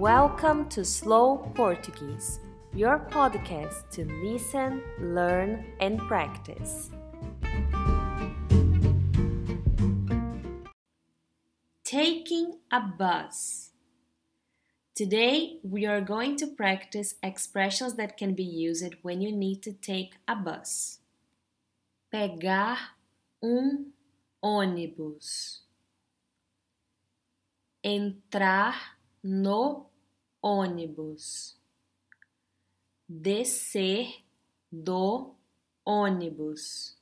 Welcome to Slow Portuguese, your podcast to listen, learn, and practice. Taking a bus. Today, we are going to practice expressions that can be used when you need to take a bus. Pegar ônibus. Entrar no ônibus. Descer do ônibus.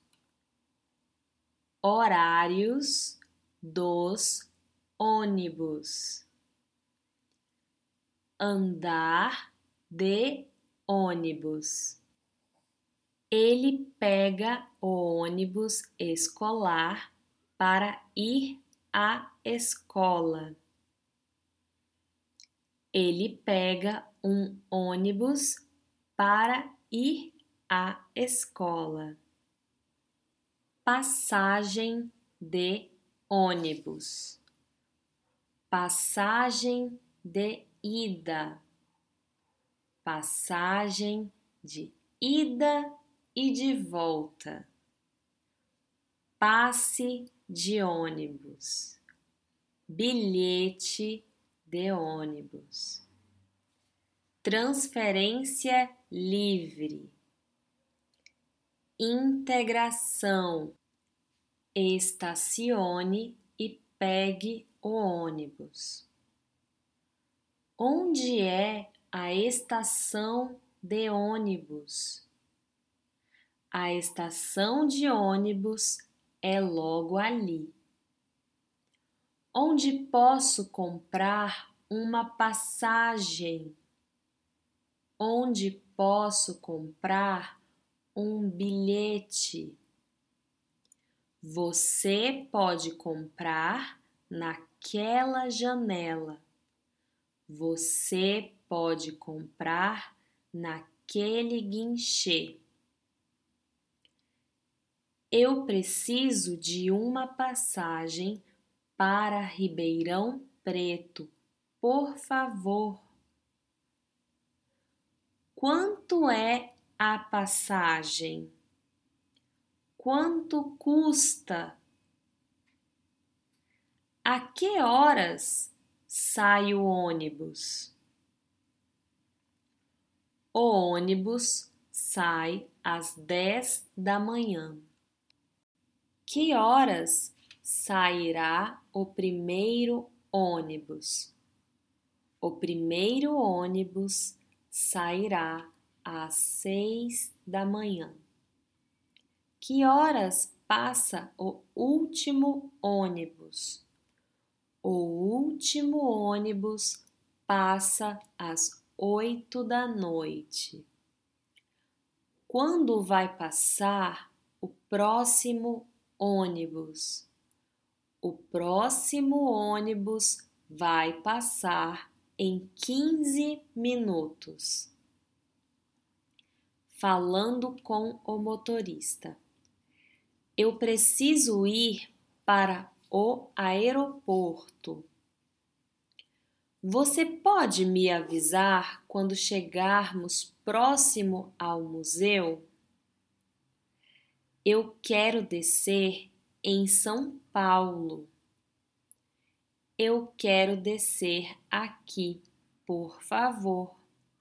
Horários dos ônibus. Andar de ônibus. Ele pega o ônibus escolar para ir à escola. Ele pega um ônibus para ir à escola. Passagem de ônibus. Passagem de ida. Passagem de ida e de volta. Passe de ônibus. Bilhete de ônibus. Transferência livre. Integração. Estacione e pegue o ônibus. Onde é a estação de ônibus? A estação de ônibus é logo ali. Onde posso comprar uma passagem? Onde posso comprar um bilhete? Você pode comprar naquela janela. Você pode comprar naquele guichê. Eu preciso de uma passagem para Ribeirão Preto, por favor. Quanto é a passagem? Quanto custa? A que horas sai o ônibus? O ônibus sai às 10 da manhã. Que horas sairá o primeiro ônibus? O primeiro ônibus sairá às 6 da manhã. Que horas passa o último ônibus? O último ônibus passa às 8 da noite. Quando vai passar o próximo ônibus? O próximo ônibus vai passar em 15 minutos. Falando com o motorista. Eu preciso ir para o aeroporto. Você pode me avisar quando chegarmos próximo ao museu? Eu quero descer em São Paulo. Eu quero descer aqui, por favor.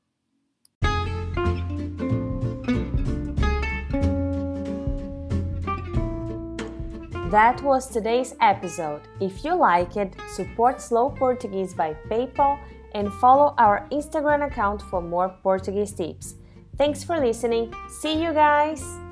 That was today's episode. If you like it, support Slow Portuguese by PayPal and follow our Instagram account for more Portuguese tips. Thanks for listening. See you guys!